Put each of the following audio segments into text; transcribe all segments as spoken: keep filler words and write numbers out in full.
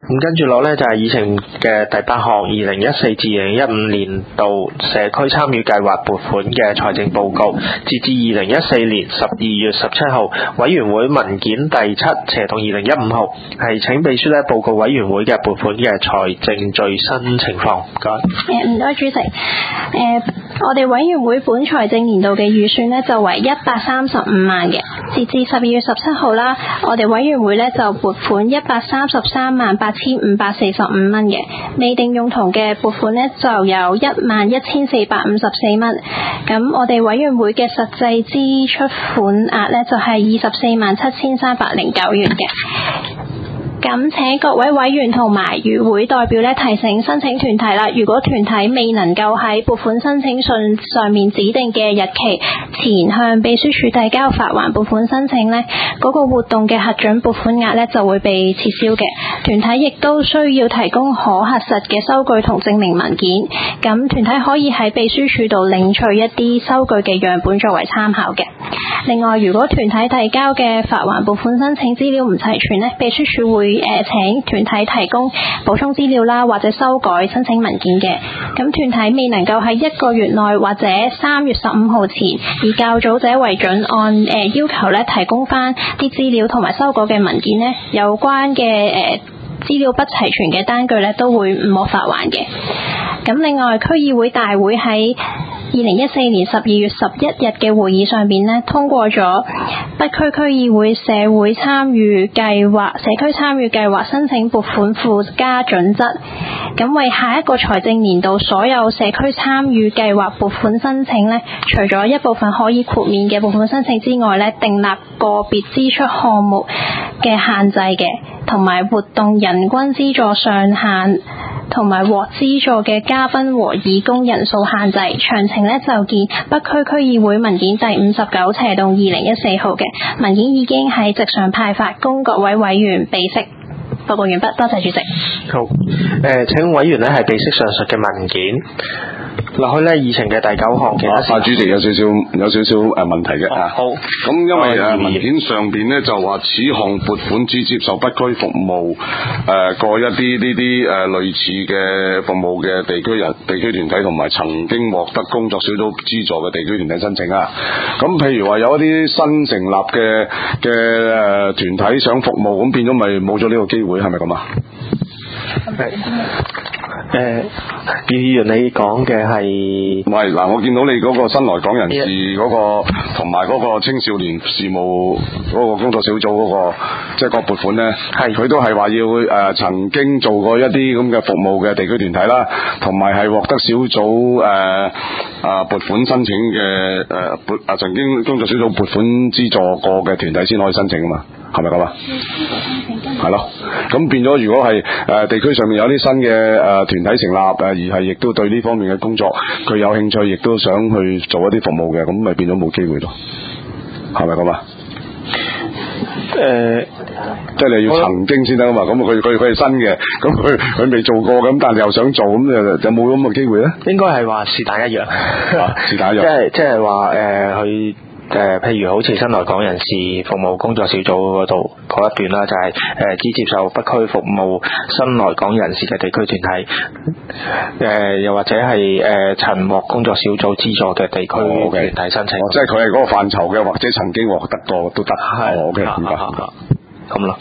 咁跟住落咧就係議程嘅第八項，二零一四至二零一五年度社區參與計劃撥款嘅財政報告，截至二零一四年十二月十七號，委員會文件第七斜同二零一五號，係請秘書咧報告委員會嘅撥款嘅財政最新情況。唔該。 誒唔該主席。誒、呃、我哋委員會本財政年度嘅預算咧就為一百三十五萬嘅，截至十二月十七號啦，我哋委員會咧就撥款一百三十三萬八千五百四十五蚊嘅，未定用途嘅撥款咧就有一萬一千四百五十四蚊。咁我哋委員會嘅實際支出款額咧就係二十四萬七千三百零九元嘅。咁請各位委員同埋與會代表咧提醒申請團體啦，如果團體未能夠喺撥款申請信上面指定嘅日期前向秘書處遞交發還撥款申請咧，嗰個活動嘅核准撥款額咧就會被撤銷嘅。團體亦都需要提供可核實嘅收據同證明文件。咁團體可以喺秘書處度領取一啲收據嘅樣本作為參考嘅。另外，如果團體提交嘅發還撥款申請資料唔齊全咧，秘書處會誒、呃、請團體提供補充資料啦，或者修改申請文件嘅。咁團體未能夠喺一個月內或者三月十五號前，以較早者為準按誒、呃、要求咧提供翻啲資料同埋修改嘅文件咧，有關嘅誒、呃、資料不齊全嘅單據咧都會唔獲發還嘅。咁另外，區議會大會喺二零一四年十二月十一日嘅會議上邊咧，通過咗北區區議會社會參與計劃社區參與計劃申請撥款附加準則。咁為下一個財政年度所有社區參與計劃撥款申請咧，除咗一部分可以豁免嘅撥款申請之外咧，訂立個別支出項目嘅限制嘅，同埋活動人均資助上限，同埋獲資助嘅加分和義工人數限制。詳情咧就見北區區議會文件第五十九斜到二零一四號嘅文件，已經喺席上派發，供各位委員備悉。報告完畢，多謝主席。 好，誒、呃、請委員咧係備悉上述嘅文件。落去咧議程嘅第九項，其他啊，主席有少少有少少誒問題嘅啊。 好， 咁因為誒文件上邊咧就話此項撥款只接受北區服務誒、呃、過一啲呢啲誒類似嘅服務嘅地區人地區團體，同埋曾經獲得工作小組資助嘅地區團體申請啊。咁譬如話有一啲新成立嘅嘅誒團體想服務，咁變咗咪冇咗呢個機會，係咪咁啊？ 係。誒，葉議員你講嘅係， 唔係嗱，我見到你嗰個新來港人士嗰、嗰個，同埋嗰個青少年事務嗰個工作小組嗰、嗰個，即係個撥款咧，係佢都係話要誒、呃、曾經做過一啲咁嘅服務嘅地區團體啦，同埋係獲得小組誒啊撥款申請嘅誒撥啊曾經工作小組撥款資助過嘅團體先可以申請啊嘛。係咪咁啊？係咯，咁變咗如果係誒、呃、地區上面有啲新嘅誒團體成立誒、呃，而係亦都對呢方面嘅工作佢有興趣，亦都想去做一啲服務嘅，咁咪變咗冇機會咯？係咪咁啊？誒、呃，即係你要曾經先得啊嘛，咁佢佢佢係新嘅，咁佢佢未做過，咁但係又想做，咁誒有冇咁嘅機會咧？ 應該係話是但一樣， 是但一樣， 即係即係話誒佢。誒、呃，譬如好似新來港人士服務工作小組嗰度嗰一段啦，就係、是、誒、呃、只接受北區服務新來港人士嘅地區團體，誒、呃、又或者係誒曾獲工作小組資助嘅地區團體申請， 哦 okay. 哦、即係佢係嗰個範疇嘅，或者曾經獲得過都得。係、哦、，OK，明白。咁咯。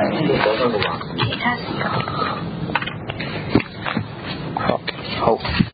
其他事項。 好。好。